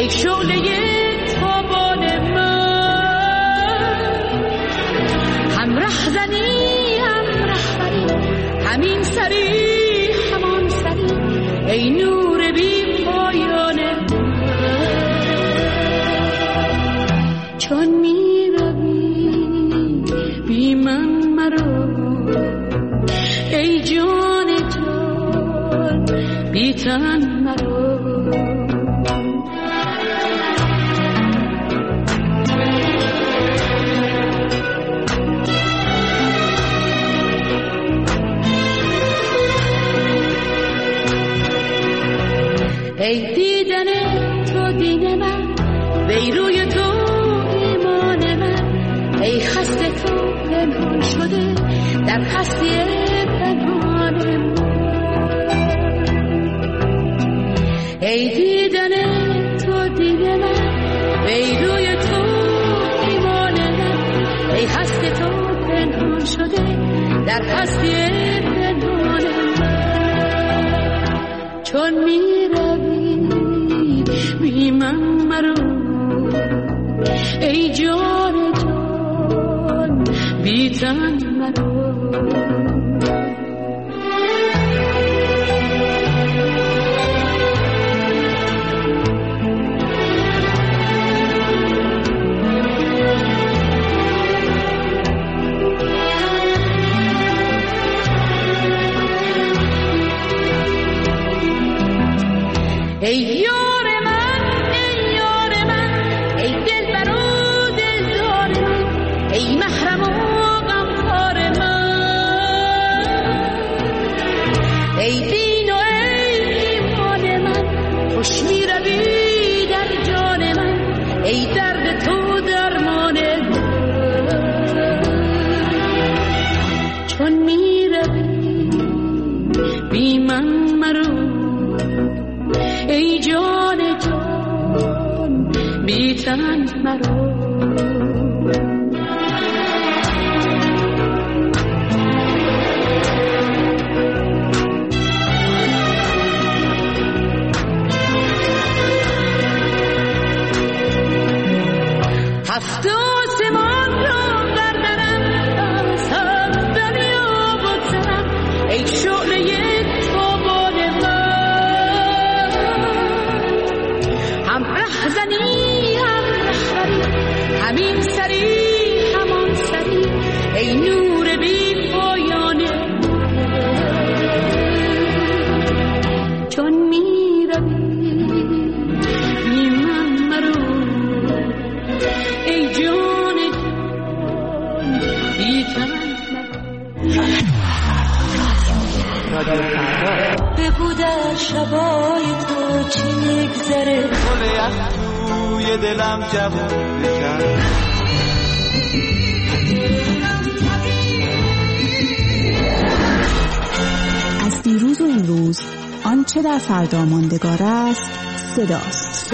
ای شعله تابان من، هم رهزنی هم رهبری، همین سری همان سری، ای نور بی پایان من. چون می روی بی من مرو، ای جان جان بی تن مرو. ای دیدن تو دین من، ای روی تو ایمان من، ای خسته تو پنهان شده در هستی پنهان من. ای دیدن تو دین من، ای روی تو ایمان من، ای خسته تو پنهان شده در هستی پنهان من. چون می بی من مرو، ای جان جان بی تن مرو. ای بگو در شبای تو چی میگذره، گل یخ توی دلم جوون بکن. از دیروز و امروز آنچه در فردا ماندگار است صداست.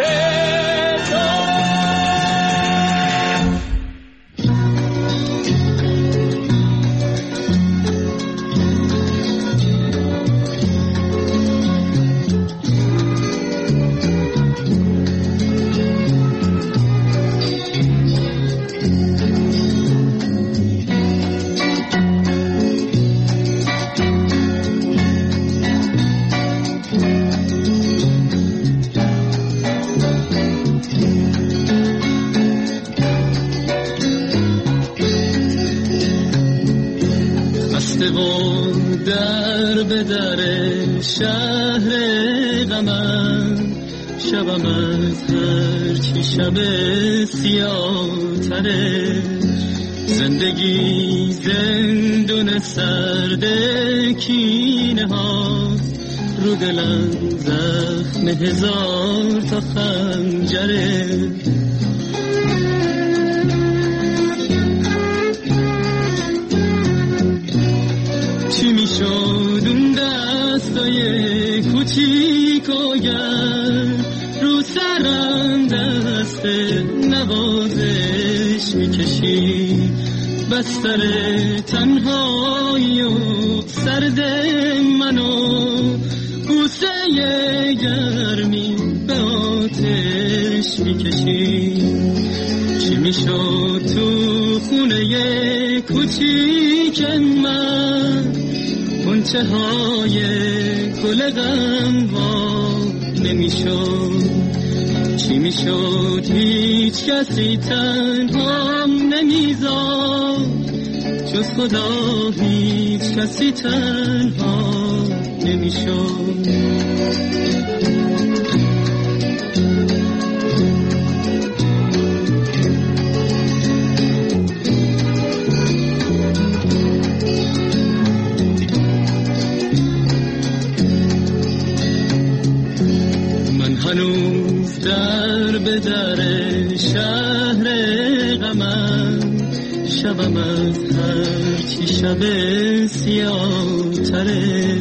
در به در شهر غمم، شبم از هرچی شب سیاه تره. زندگی زندون سرد کینه هاست، رو دلم زخم هزار تا خنجره. چی میشد اون دستای کوچیک و گرم، رو سرم دست نوازش میکشی. بستر تنهایی و سرد منو، بوسه گرمی به آتش آتش میکشیم. چی میشد تو خونه کوچیک من، غنچه های گل غم وا نمیشد. چی میشد هیچ کسی تنهام نمیذاشت، جز خدا هیچ کسی تنها نمیشد. هنوز در به در شهر غمم، شبم از هرچی شب سیاه تره.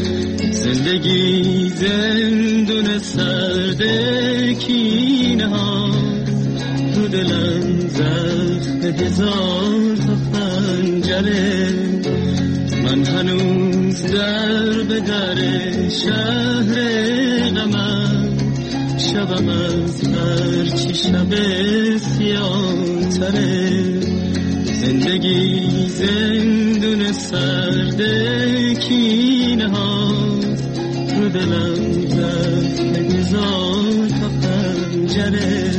زندگی زندون سرد کینه ها، رو دلم زخم هزار تا خنجره. من هنوز در به در شهر غمم، شبم از هرچی شب سیاه تره. زندگی زندون سرد کینه هاست، رو دلم زخم هزار تا خنجره.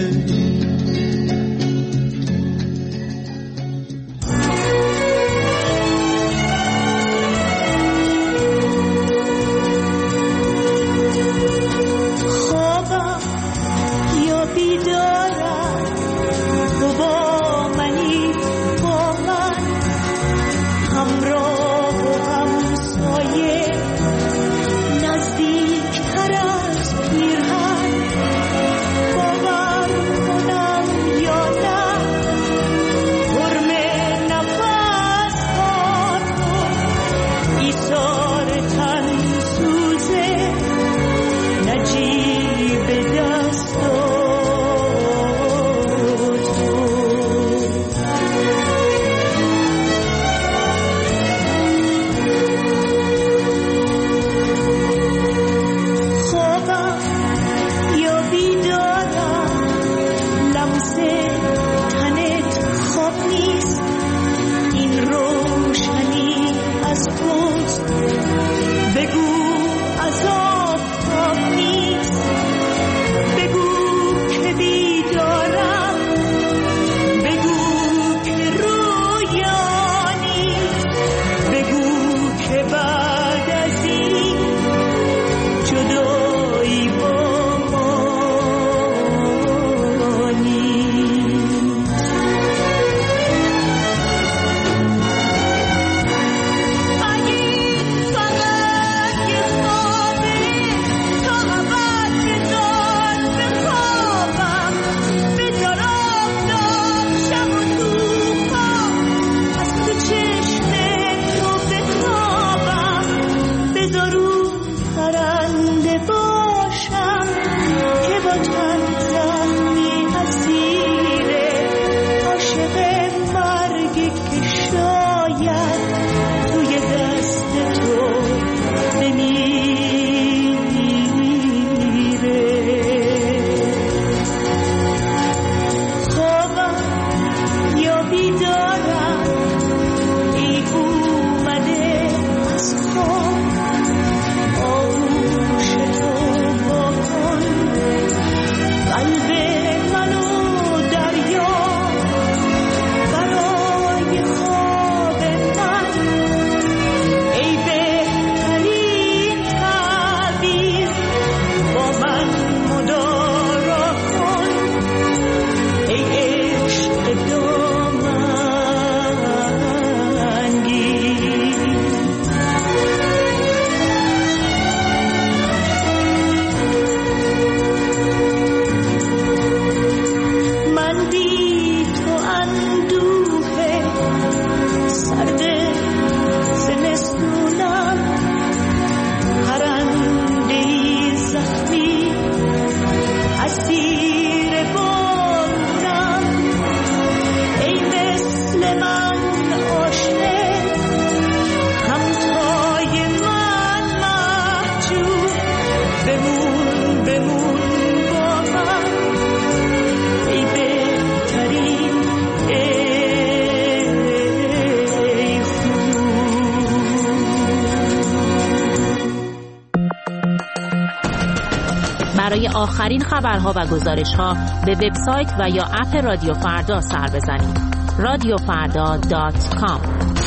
برای آخرین خبرها و گزارش‌ها به وبسایت و یا اپ رادیو فردا سر بزنید. radiofarda.com.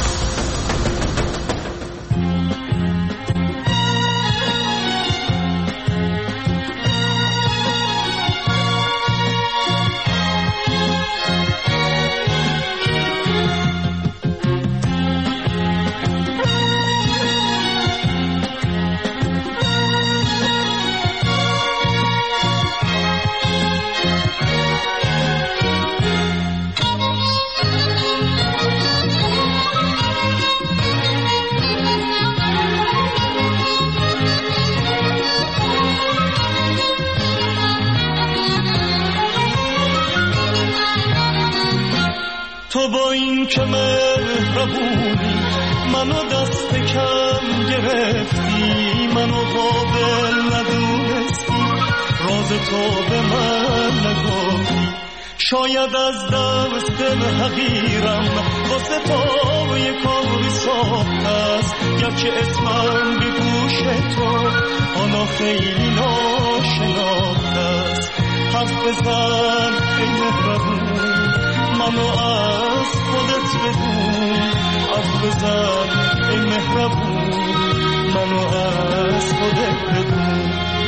تو با این که مهربونی منو دست کم گرفتی، منو قابل ندونستی، راز تو به من نگفتی. شاید از دست حقیرم واسه تو یه کاری ساخته است، گرچه اسمم به گوش تو آنا خیلی ناشناخته است. حرف بزن ای مهربون، منو از خودت بدون. حرف بزن ای مهربون، منو از خودت بدون.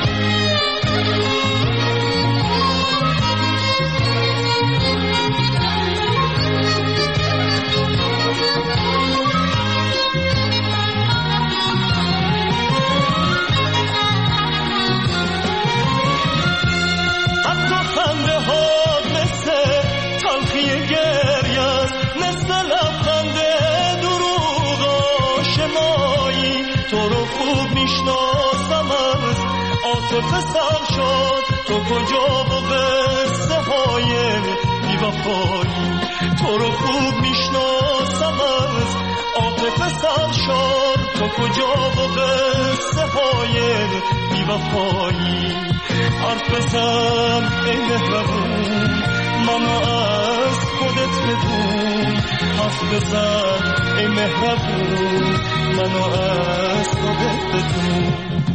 عاطفه سر شد تو کجا با قصه های بی‌وفایی. تو رو خوب میشناسم از عاطفه سر شد تو کجا با قصه های بی‌وفایی. حرف بزن ای مهربون، منو از خودت بدون. حرف بزن ای مهربون، منو از خودت بدون.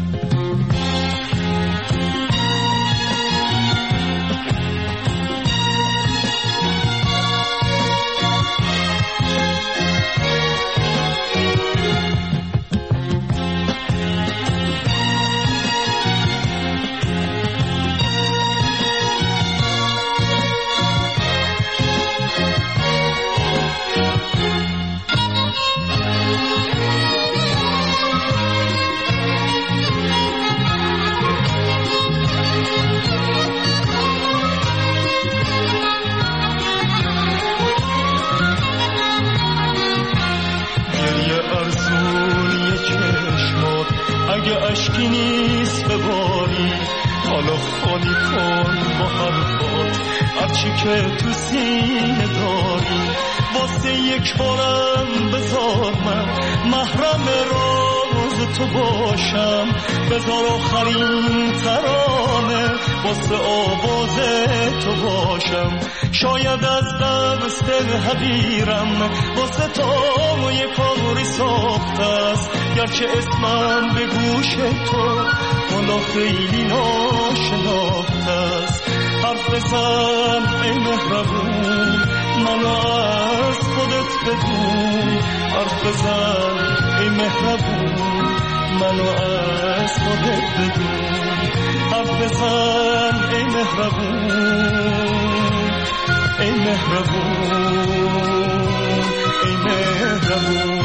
اشکی نیست بباری، حالا خالی کن با حرفات هرچی که تو سینه داری. واسه یک بارم بذار من محرم راز تو باشم، بذار آخرین ترانه واسه آواز تو باشم. شاید از دست حقیرم واسه تو یه کاری ساخته است، گرچه اسمم به گوش تو حالا خیلی ناشناخته است. حرف بزن ای مهربون، منو از خودت بدون. حرف بزن ای مهربون، منو از خودت بدون. حرف بزن ای مهربون، ای مهربون، ای مهربون.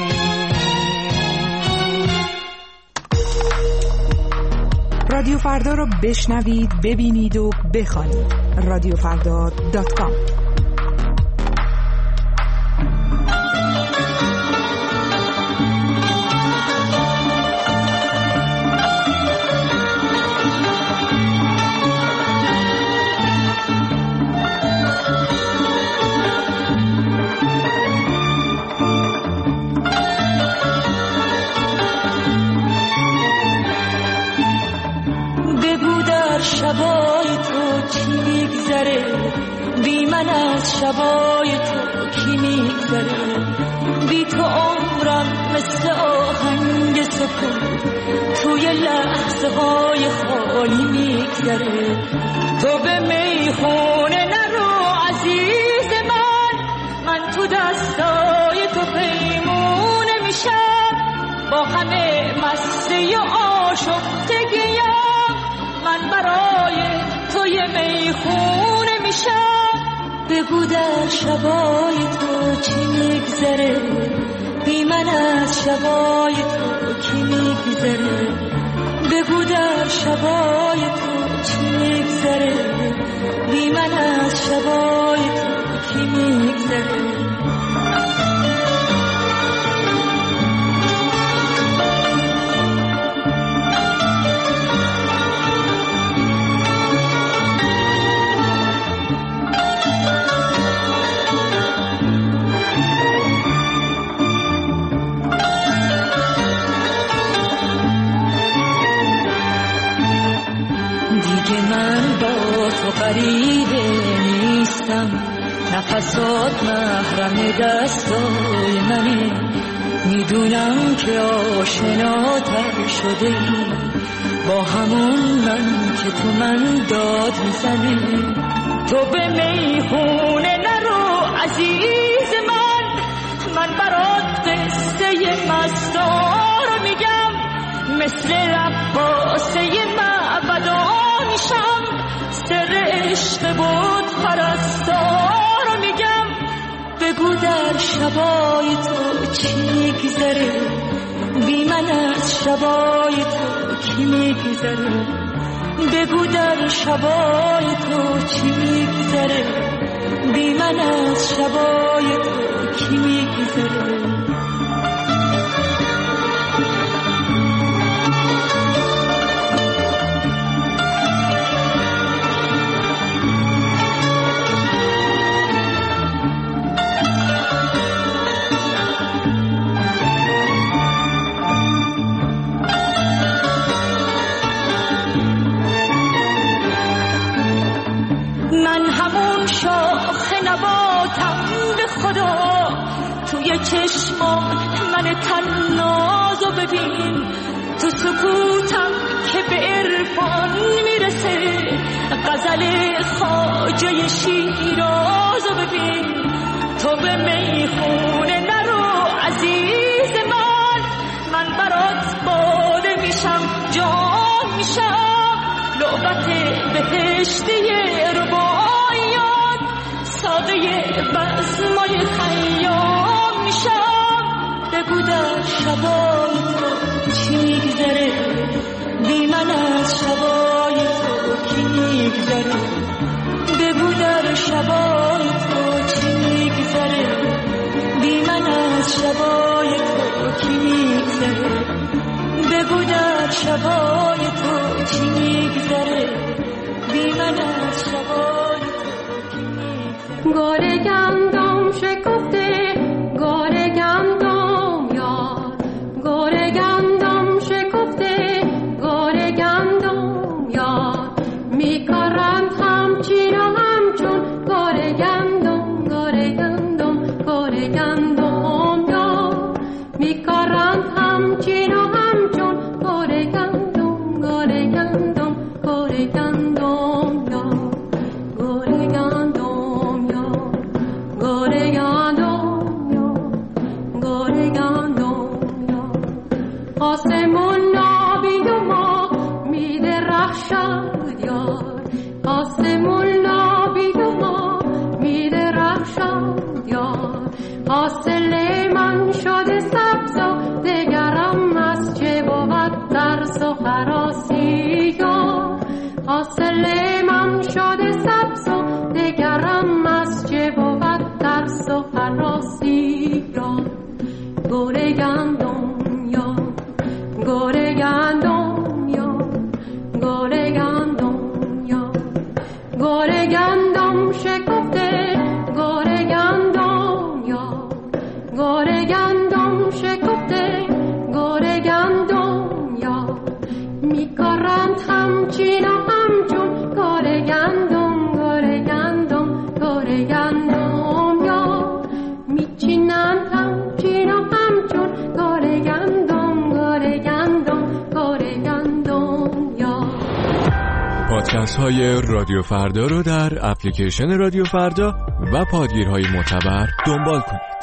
رادیو فردا رو بشنوید، ببینید و بخوانید. radiofarda.com. شبای تو چی میگذره، بی من از شبای تو کی میگذره. بی تو عمرم مثل آهنگ سکون توی لحظه های خالی میگذره. تو به میخونه نرو عزیز من تو دستای تو پیمونه میشم. با همه مسته آشفتگیم من برای توی میخونه میشم. بگو در شبای تو چی میگذره، بی من از شبای تو کی میگذره. بگو در شبای تو چی میگذره، بی من از شبای تو کی میگذره. غریبه نیستم، نفسات محرم دستای منه. میدونم که آشناتر شده ای با همون من که تو من داد میزنه. تو به میخونه نرو عزیز من برات قصه مستار میگم. مثل رقاصه معبدا میشم، سر عشق بود پرستار میگم. بگو در شبای تو چی میگذره، بی من از شبای تو کی میگذره. بگو در شبای تو چی میگذره، بی من از شبای تو کی میگذره. توی چشمام من تنازو ببین، تو سکوتم که به عرفان میرسه. غزل خواجه شیرازو ببین. تو به میخونه نرو عزیز من برات باده میشم، جان میشم. لعبت بهشتی رباعیات، ساده بزمای خیام میشم. بگو در شبای تو چی میگذره، بی من از شبای تو کی میگذره. بگو در شبای تو چی میگذره، بی من از شبای تو کی میگذره. بگو در شبای تو چی میگذره، بی من از شبای تو کی میگذره. گاره گندم شکفته، گاره گندم یار. گاره گندم شکفته، گاره گندم یار. میکارند همچین و همچون گاره گندم، گاره گندم، گاره گندم یار. میکارند همچین و همچون گاره گندم، گاره گندم، گاره گندم یار. گاره گندم یار، گاره گندم یار، گاره گندم یار. آسمون نابید و ما میدرخشد یار. آسمون نابید و ما میدرخشد یار. حاصل من شده سبز و دگرم از چه بود ترس و هراسی یار. حاصل من شده سبز و دگرم از چه بود ترس و هراسی یار. گوره گندم یار، گوره گندم یار، گوره گندم یار. گوره گندم شکفته، گوره گندم یار. گوره گندم شکفته، گوره گندم یار. میکارند همچین و همچون گوره گندم، گوره گندم، گوره گندم یار. میچینند همچین و پادکست های رادیو فردا رو در اپلیکیشن رادیو فردا و پادگیرهای معتبر دنبال کنید.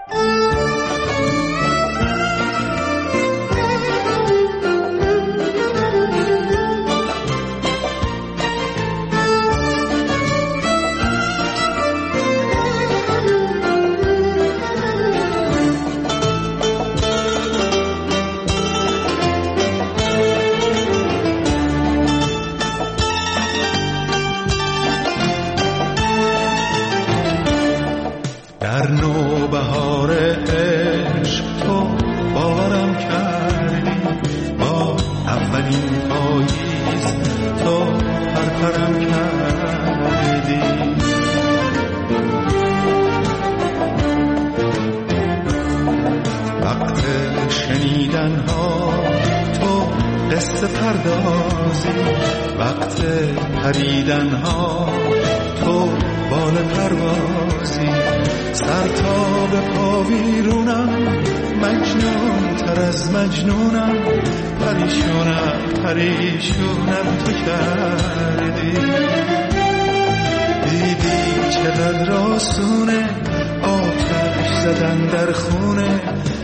در نوبهار عشق تو باورم کردی، با اولین پاییز تو پرپرم کردی. وقت شنیدن ها تو قصه پردازی، وقت پریدن ها تو بال پروازی. سر تا به پا ویرونم، مجنون تر از مجنونم، پریشونم تو کردی. دیدی چقدر آسونه آتش زدن در خونه،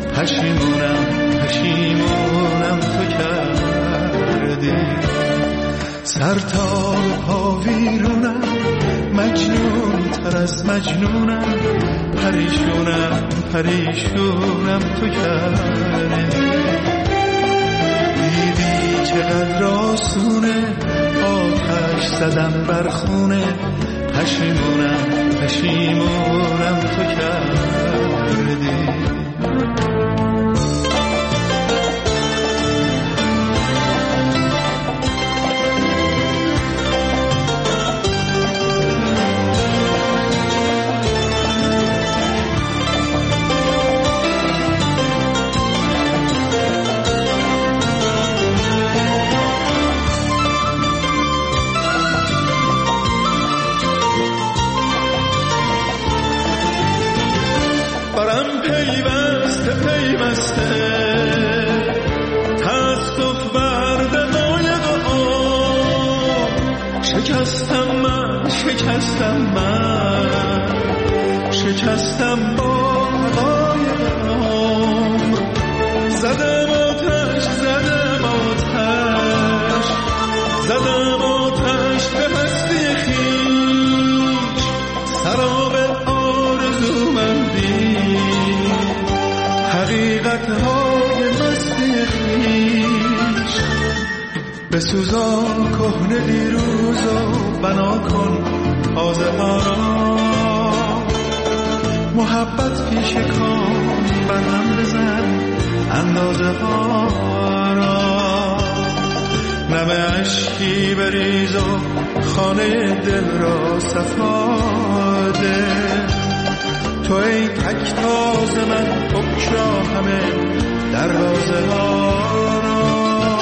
پشیمونم تو کردی. سر تا به پا ویرونم، مجنون تر از مجنونم، پریشونم تو کردی. دیدی چقدر آسونه آتش زدم بر خونه، پشیمونم تو کردی. شکستم با هوای عمر، زدم آتش به هستی خویش، سراب آرزومندی، حقیقت‌های مستی خویش. بسوزان کهنه دیروز و بنا کن تازه ها را، محبت پیش کام برهم بزن اندازه ها را. نم عشقی بریز و خانه دل را صفا ده، تو ای تک تاز من بگشا همه دروازه ها را.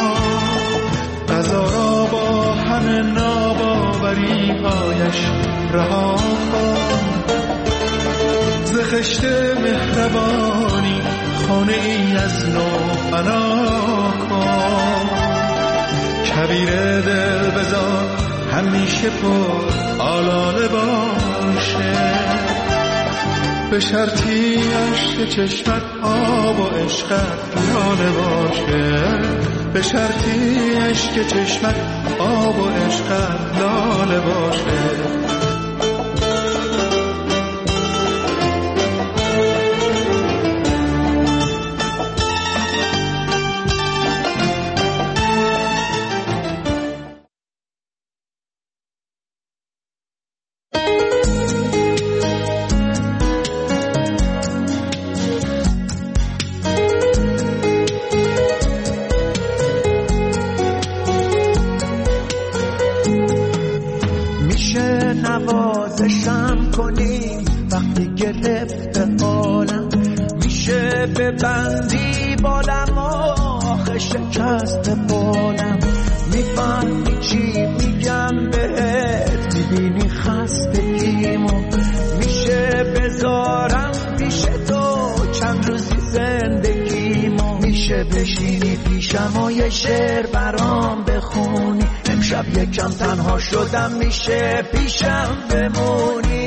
قضا را با همه ناباوری هایش رها کن، ز خشت مهربانی خانه ای از نو بنا کن. کبیر دل بذار همیشه پر آلاله باشه، به شرطی عشق چشمت آب و عشقت لاله باشه، به شرطی عشق چشمت آب و عشقت لاله باشه. نوازشم کنی وقتی گرفته حالم، میشه ببندی بالم آخه شکست بالم. میفهمی چی میگم بهت، میبینی خستگیمو، میشه بذارم پیش تو چند روزی زندگیمو، میشه بشینی پیشم و یه شعر برام بخونی، امشب یکم تنها شدم میشه پیشم بمونی.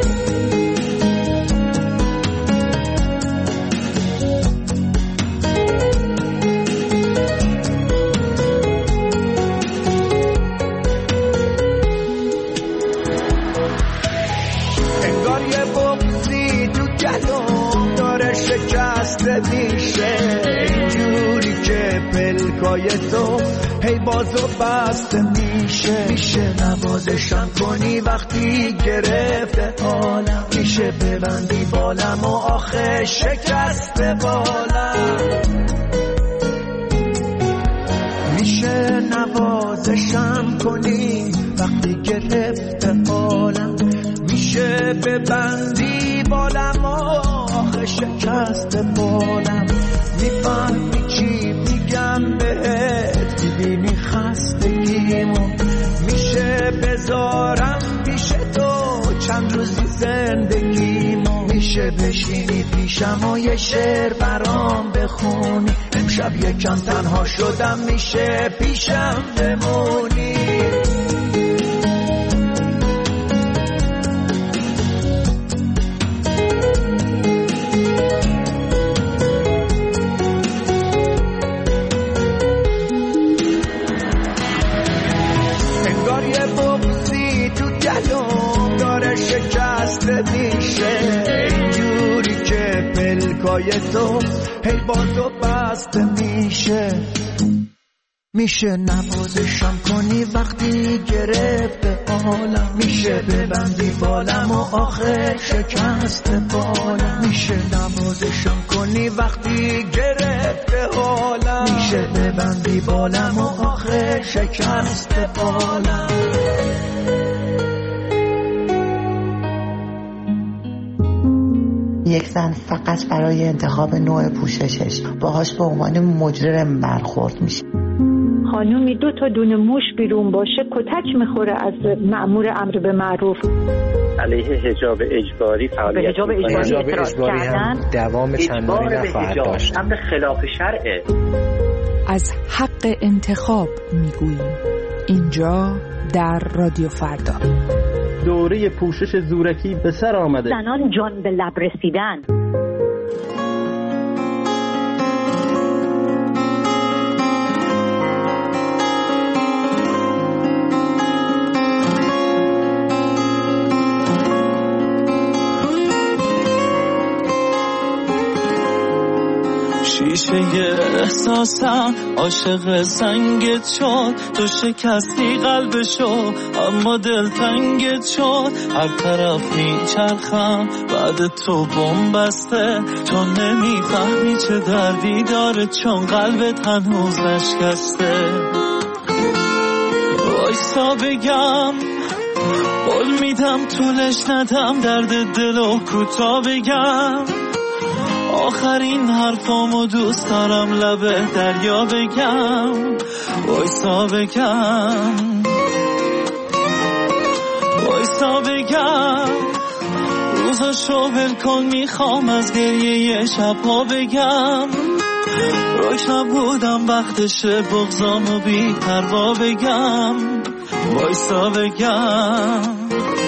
انگار یه بغضی تو گلوم داره شکسته میشه، اینجوری که پلکای تو هی بازو بسته میشه نوازشم کنی وقتی گرفته حالم، میشه ببندی بالم و آخه شکسته بالم، میشه نوازشم کنی وقتی گرفته حالم، میشه ببندی بالم و آخه شکسته بالم. میفهمی چی میگم بهت، میبینی خستگیمو، میشه بذارم پیش تو چند روزی زندگیمو، میشه بشینی پیشم و یه شعر برام بخونی، امشب یکم تنها شدم میشه پیشم بمونی. شکسته میشه، اینجوری که پلکای تو هی بازو بسته میشه نوازشم کنی وقتی گرفته حالم، میشه ببندی بالم و آخه شکسته بالم، میشه نوازشم کنی وقتی گرفته حالم، میشه ببندی بالم و آخه شکسته بالم. یک زن فقط برای انتخاب نوع پوششش باهاش به عنوان مجرم برخورد میشه. خانومی 2 تا دونه موش بیرون باشه کتک میخوره از مأمور امر به معروف. علیه حجاب اجباری فعالیت به حجاب اجباری هم دوام چندانی نخواهد داشت. امر خلاف شرعه. از حق انتخاب میگوییم اینجا در رادیو فردا. دوره پوشش زورکی به سر آمده. زنان جان به لب رسیدن. شیشه احساسم عاشق سنگت شد، تو شکستی قلبشو اما دل تنگت شد، هر طرف میچرخم بعد تو بم بسته، تو نمیفهمی چه دردی داره چون قلبت هنوز نشکسته. وایسا بگم قول میدم طولش ندم، درد دلو کوتاه بگم، آخرین حرفامو دوست دارم لبه دریا بگم. وایسا بگم روزاشو ول کن، میخوام از گریه شبها بگم، روش نبودم وقتشه بغضامو بی پروا بگم. وایسا بگم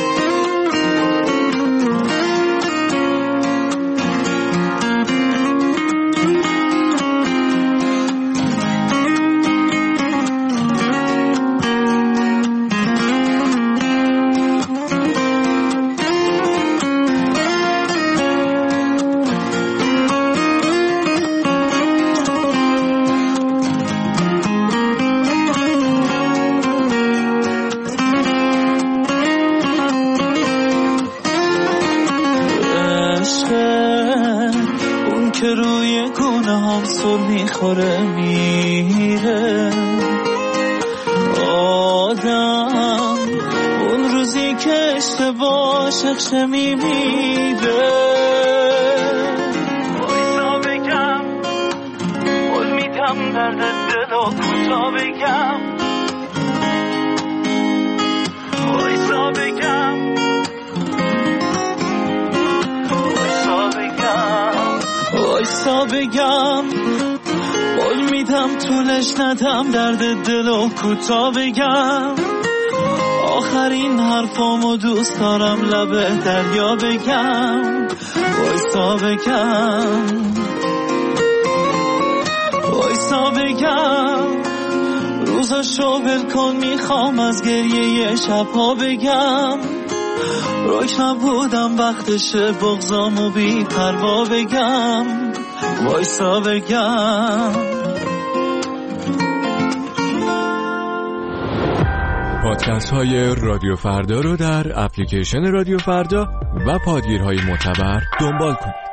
میخوره میره آدم، اون روزی که اشتباه شخصه میمیره. وایسا بگم قول میدم درد دلو کوتاه بگم. وایسا بگم وایسا بگم قول میدم نبودم طولش ندم درد دلو کوتاه بگم آخرین حرفامو دوست دارم لبه دریا بگم وایسا بگم روزاشو ول کن میخوام از گریه شبها بگم روک نبودم وقتشه بغضامو بی پروا بگم وایسا بگم. پادکست های رادیو فردا رو در اپلیکیشن رادیو فردا و پادگیرهای معتبر دنبال کنید.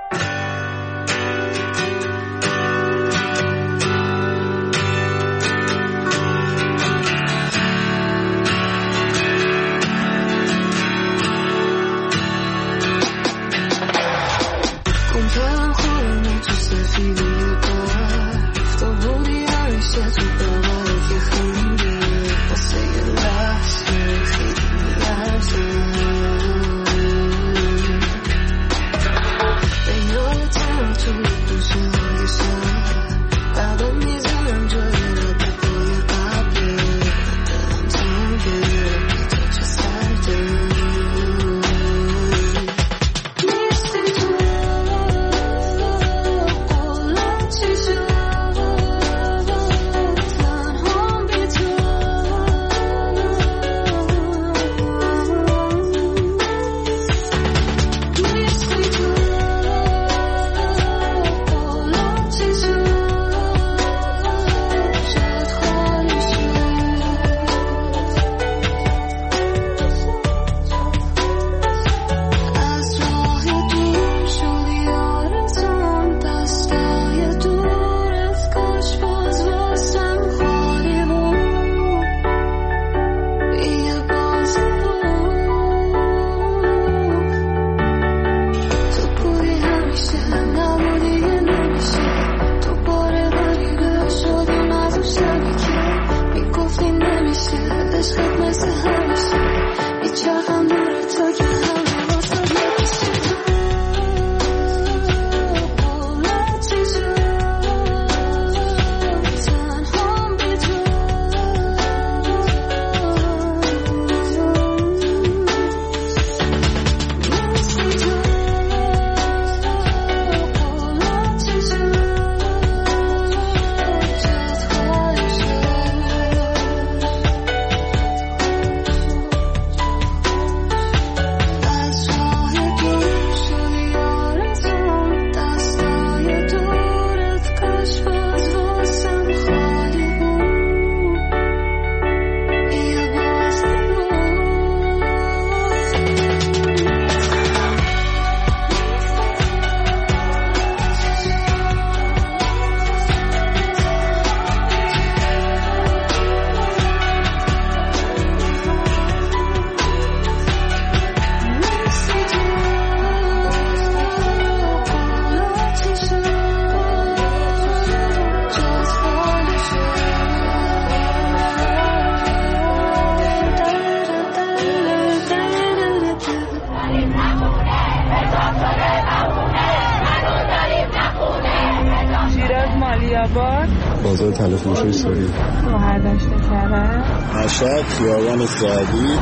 بازار تلفروشی سوری مهردشت کرد مشهد خیابان سعدی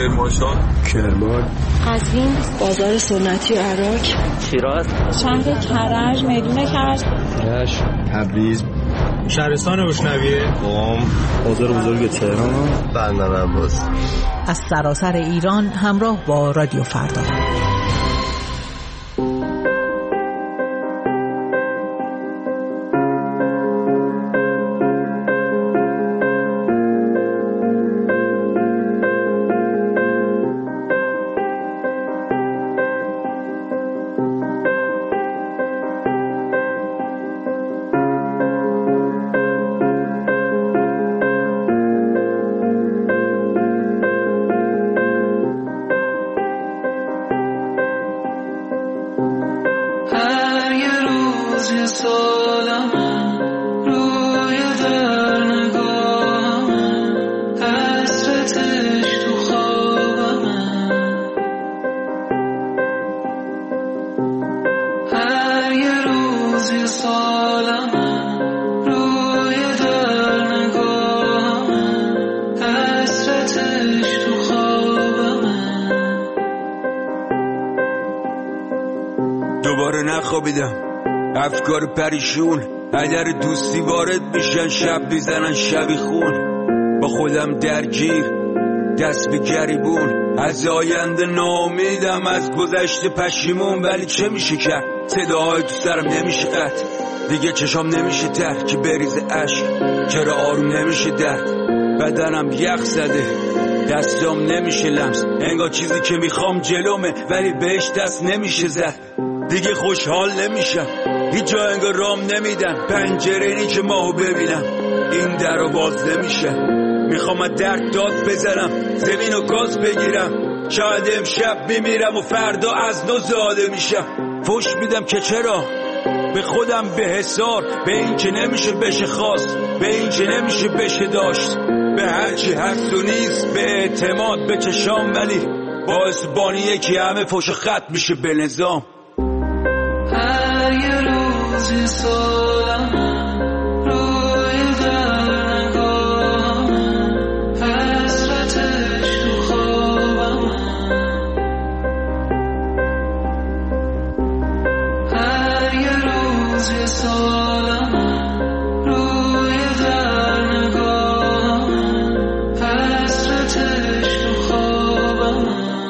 کرمان قزوین بازار سنتی عراق شیراز شهر کرج میدون کرج تبریز شهرستان روشنویه قم بازار بزرگ تهران بندر عباس. از سراسر ایران همراه با رادیو فردا. نخوابیدم، افکار پریشون اگر دوستی وارد میشن شب میزنن شبی خون. با خودم درگیر دست به گریبون، از آینده ناامیدم، از گذشته پشیمون. ولی چه میشه کرد؟ صداهای تو سرم نمیشه قطع، دیگه چشام نمیشه تر که بریزه عشق. چرا آروم نمیشه درد؟ بدنم یخ زده، دستام نمیشه لمس، انگار چیزی که میخوام جلومه ولی بهش دست نمیشه زد. دیگه خوشحال نمیشم، هیچ جا انگار رام نمیدن، پنجره اینی که ماهو ببینم این در رو باز نمیشه. میخوام از درد داد بزنم، زمین و گاز بگیرم، شاید امشب میمیرم و فردا از نو زاده میشم. فوش میدم که چرا به خودم به حسار، به این که نمیشه بشه خواست، به این که نمیشه بشه داشت، به هرچی هست و نیست، به اعتماد به چشام. ولی باعث بانی یکی همه فوش خط میشه به نظام. هر یه روزی سالم روی درنگام، حسرتش تو خوابم. هر یه روزی سالم روی درنگام، حسرتش تو خوابم.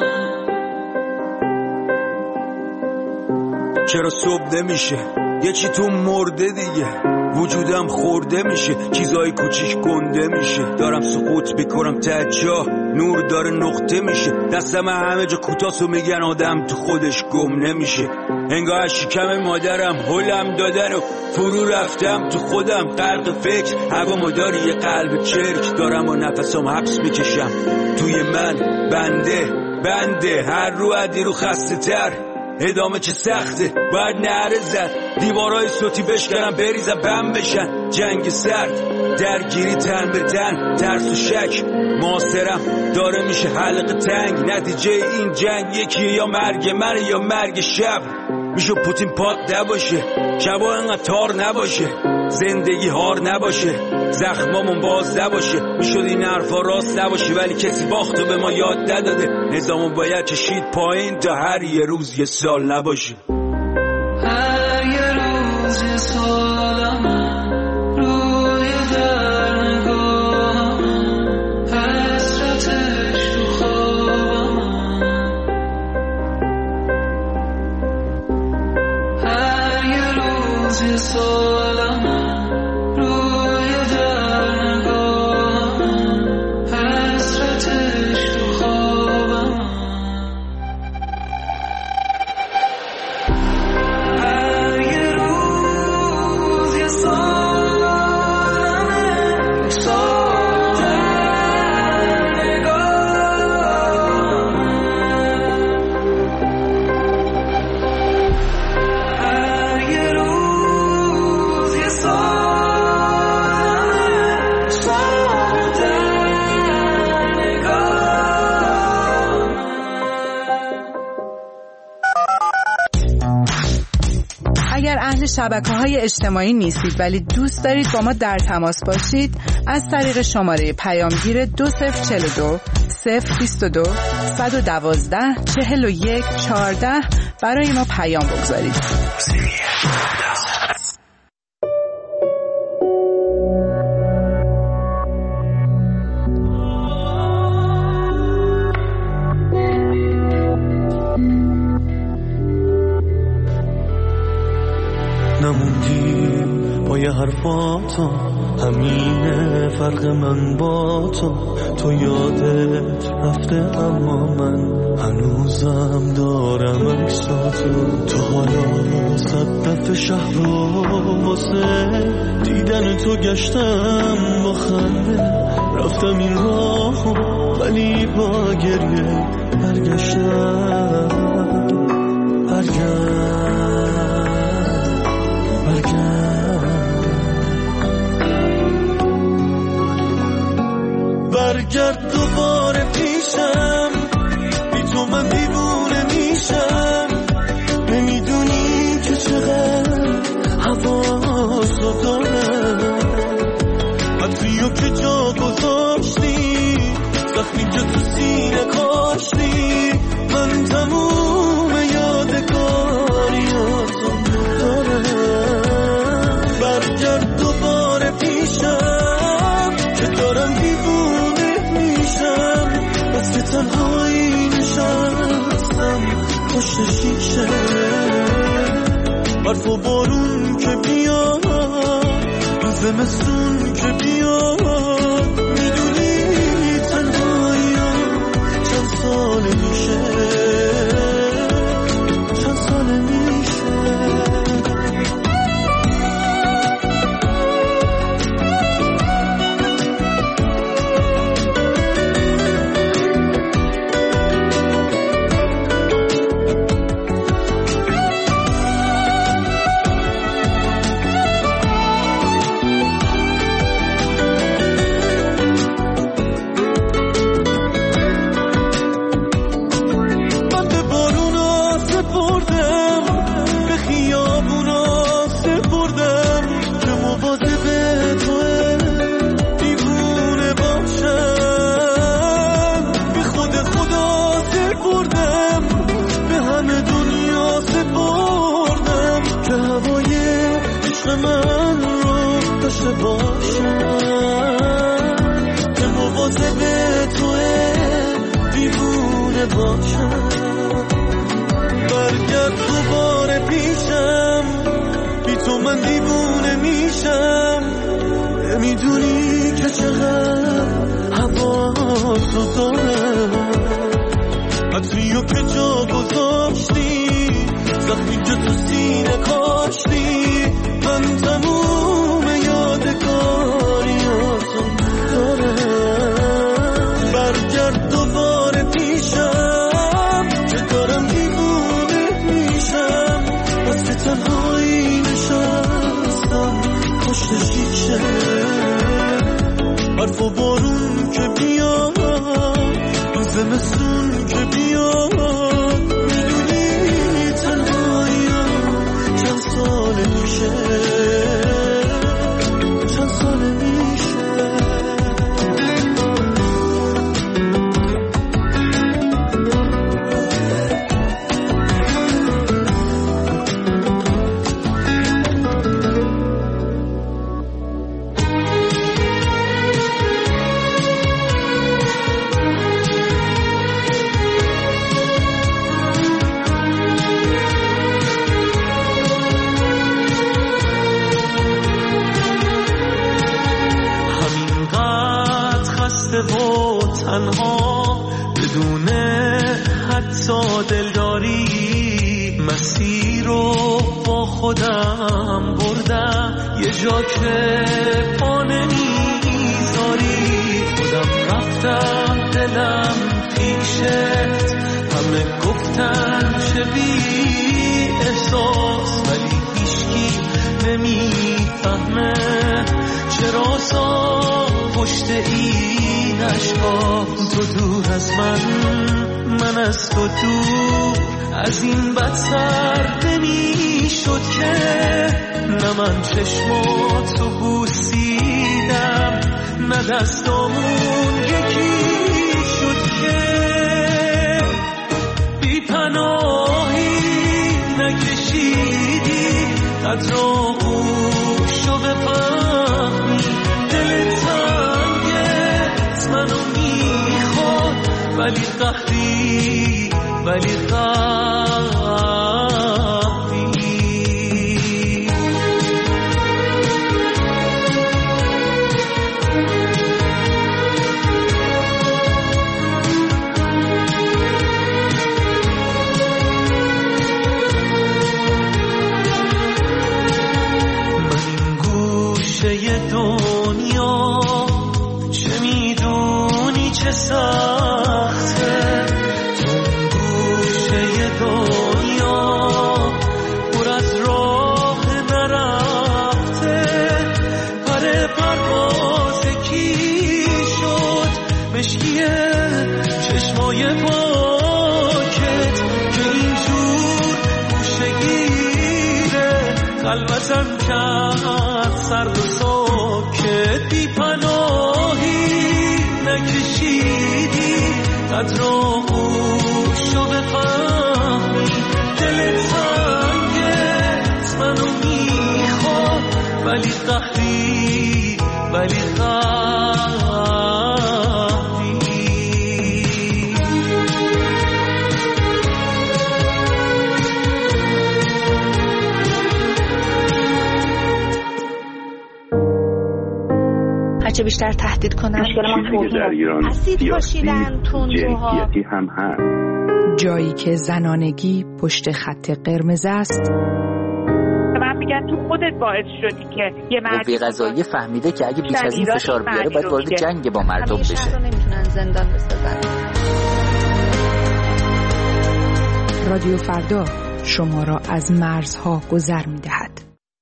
چرا صبح نمیشه؟ یه چی تو مرده دیگه، وجودم خورده میشه، چیزای کوچیک گنده میشه. دارم سقوط میکنم ته جا، نور داره نقطه میشه، دستم همه جا کوتاست و میگن آدم تو خودش گم نمیشه. انگار از شکم مادرم هلم دادن و فرو رفتم تو خودم، غرق فکر هوا مداری یه قلب چرک دارم و نفسم حبس میکشم توی من. بنده هر رو عدی رو خسته تر، ادامه چه سخته، باید نعره زد، دیوارای صوتی بشکنم بریزم بم بشن. جنگ سرد، درگیری تن به تن، ترس و شک معاصرم داره میشه حلقه تنگ. نتیجه این جنگ یکیه، یا مرگ من یا مرگ شب. میشه پوتین پاک نباشه، شبا انقدر تار نباشه، زندگی هار نباشه، زخمامون باز نباشه. میشد این حرفا راست نباشه ولی کسی باختو به ما یاد نداده. نظامون باید چشید پایین تا هر یه روز یه سال نباشه. هر یه روز یه سالم روی درنگام، حسرتش تو خوابم. هر یه روز یه سالم روی درنگام، حسرتش تو خوابم. هر یه روز یه سالمه، سال در نگاه. هر یه روز یه سالمه، سال در نگاه. اگر اهل شبکه‌های اجتماعی نیستید ولی دوست دارید با ما در تماس باشید، از طریق شماره پیامگیر 2042 022 112 41 14 برای ما پیام بگذارید. نموندی با یه حرفاتو، همینه فرق من با تو یادت رفته اما من هنوزم دارم عکساتو. تو حالا 100 دفعه شهر رو واسه دیدن تو گشتم، با خنده رفتم این راهو ولی با گریه برگشتم. برگرد دوباره پیشم، بی تو من دیوونه میشم. نمیدونی که چقدر حواسو دارم، حرفیو که جا گذاشتی، زخمی که تو سینه کاشتی. من تموم یادگاریاتو تنهایی نشستم پشت شیشه برف و بارون که بیاد زمستون که بیاد میدونی تنهایی چند سال میشه چند سال میشه برگرد دوباره پیشم بی تو من دیوونه میشم نمیدونی که چقدر هوا تو دارم عطریو که جا گذاشتی زخمی که تو سینه کاشتی من تموم یادگاریاتون دارم برگرد دوباره پیشم که دارم دیوونه میشم واسه تنهایی نشستم پشت شیشه برف و بارون که بیاد زمستون که بیاد میدونی تنهایی چند سال میشه چند سال میشه تنها بدون حتی دلداری مسیر رو با خودم بردم یه جا که پا نمیذاری خودم رفتم دلم پیشت همه گفتن چه بی احساس ولی هیچکی نمیفهمه چرا پشت این عشقا تو دور از من از تو دور از این بدتر نمی شد که نه من چشماتو بوسیدم نه دستامون یکی شد که بی پناهی نکشیدی قدر آغوشو بفهمی منو میخواد ولی قهری ولی من این گوشه دنیا چه سخته تو گوشه دنیا پر از راه نرفته پر پرواز کی شد مشکی چشمای پاکت که اینجور گوشه گیره قلبتم کرد سرد و ساکت بی پناهی نکشیدی قدر آغوشو بفهمی دل تنگت منو میخواد ولی قهری ولی قهری هرچه بیشتر تهدید کنن. مشکل ما در ایران اسید پاشیدن، تندروها، جنسیتی هم هست. جایی که زنانگی پشت خط قرمز است. من میگم تو خودت باعث شدی که یه مردی قضایی فهمیده که اگه بیش از این فشار بیاره باید وارد جنگ با مردم بشه. همیشه نمیتونن زندان بسازن. رادیو فردا شما را از مرزها گذر می‌دهد.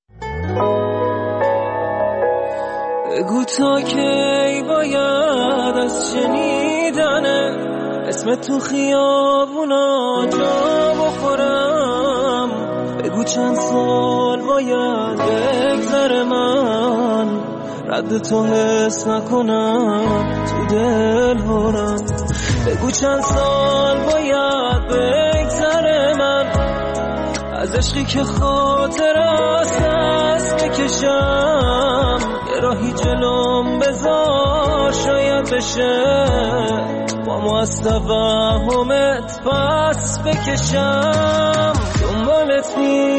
بگو تا کی باید از شنیدن اسم تو خیابونا جا بخورم. بگو چند سال باید بگذره من رد تو حس نکنم تو دل هرم. بگو چند سال باید بگذره من از عشقی که خاطر است دست بکشم. یه راهی جلوم بذار شاید بشه با ما از توهمت پس بکشم. دنبالت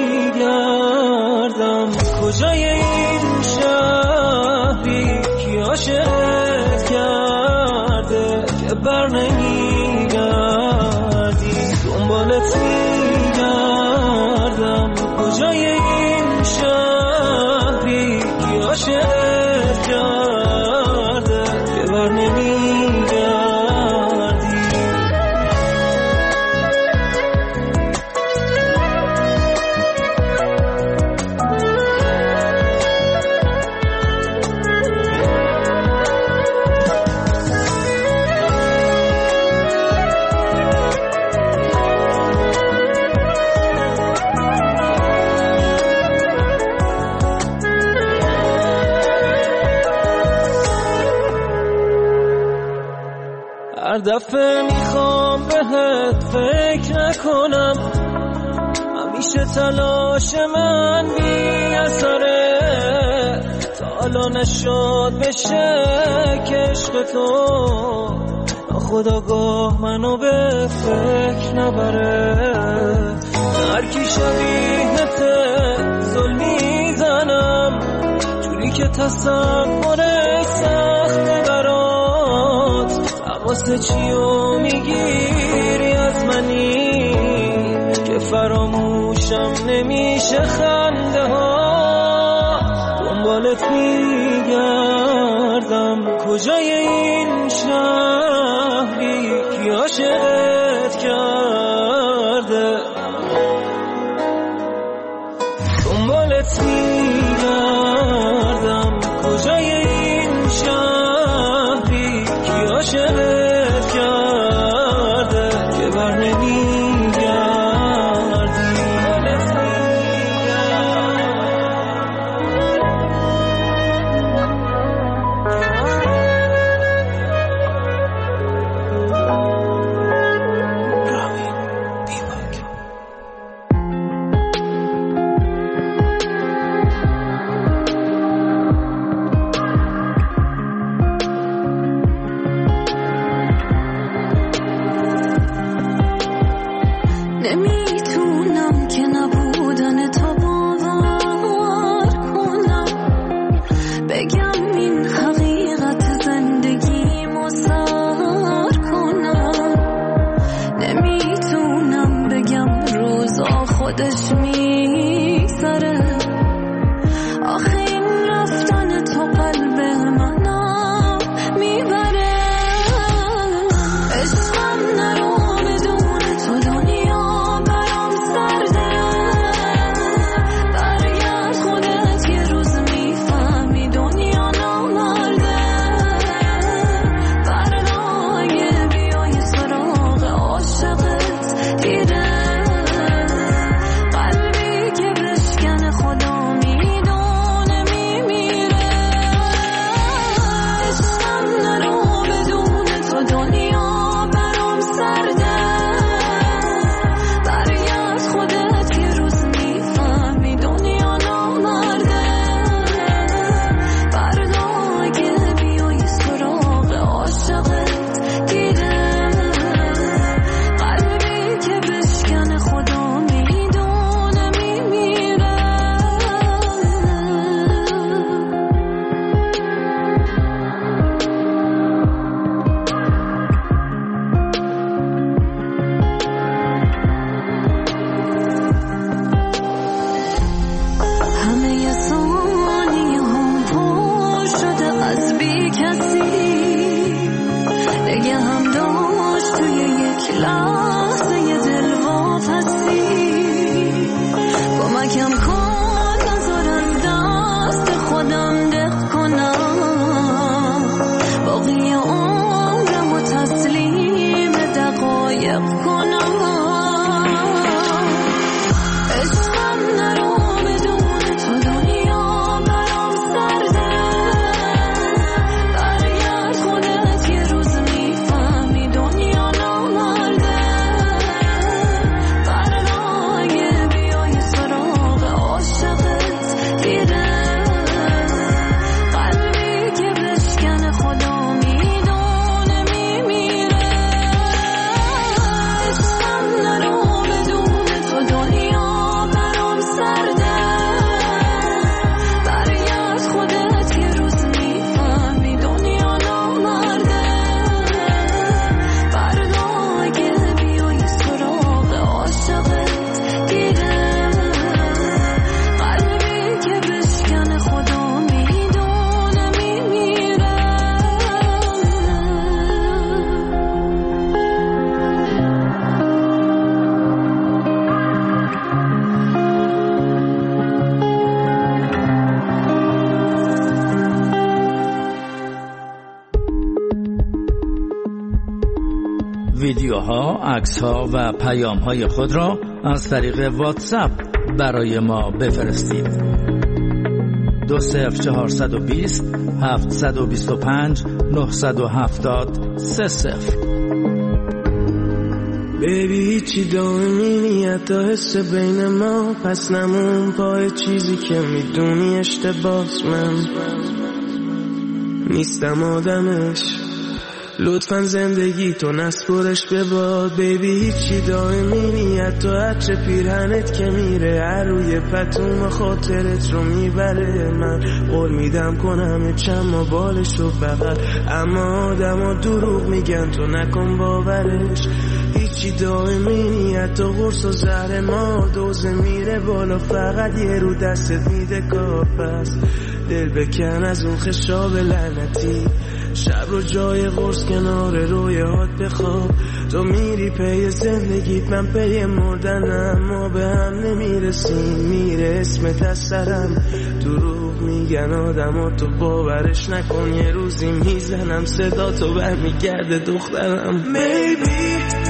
میگردم کجای این شهری که عاشقت کرده که بر نمیگردی. دنبالت میگردم کجای این شهری که عاشقت کرده که بر نمیگردی. هر دفعه میخوام بهت فکر نکنم، همیشه تلاش من بی اثره. تا حالا نشد بشه که عشق تو ناخودآگاه منو به فکر نبره. هر کی شبیهته ظلم میزنم جوری که تصورش سخته برات. واسه چیو میگیری از منی که فراموشم نمیشه خنده ها. دنبالت میگردم کجای این شهری که عاشقت کرده. دنبالت میگردم کجای این شهری که عاشقت کرده که بر نمیگردی. نمیتونم که نبودن تو باور کنم، بگم این حقیقت زندگی مزار کنم. نمیتونم بگم روزا خودش میگذره، آخه این رفتن تو قلب منم میبره. عشقم نرو بدون تو دنیا برام سرده، برگرد خودت یه روز میفهمی دنیا نامرده. برای بیای سراغ عاشقت دیره، قلبی که بشکن خدا میدونه میمیره. عشقم نرو بدون تو دنیا برام ها، عکس ها و پیام های خود را از طریق واتساپ برای ما بفرستید. 20420 725 970 30. بیبی هیچی دائمی حتی حس بین ما، پس نمون پای چیزی که میدونی اشتباس. من نیستم آدمش، لطفاً زندگی تو نسپرش به باد. بیبی هیچی دائمی نی، حتی عطر پیرهنت که میره هر روی پتوم خاطرت رو میبره. من قول میدم کنم چند بالش رو بغل، اما آدم ها دروغ میگن تو نکن باورش. هیچی دائمی نی، حتی قرص و زهر ما دوزه میره بالا، فقط یه رو دستت میده کافست. دل بکن از اون خشاب لعنتی، شب رو جای قرص کنار رویات بخواب. تو میری پی زندگیت، من پی مردنم، ما به هم نمیرسیم، میره اسمت از سرم. دروغ میگن آدم ها تو باورش نکن، یه روزی میزنم صدا تو برمیگرده دخترم. Maybe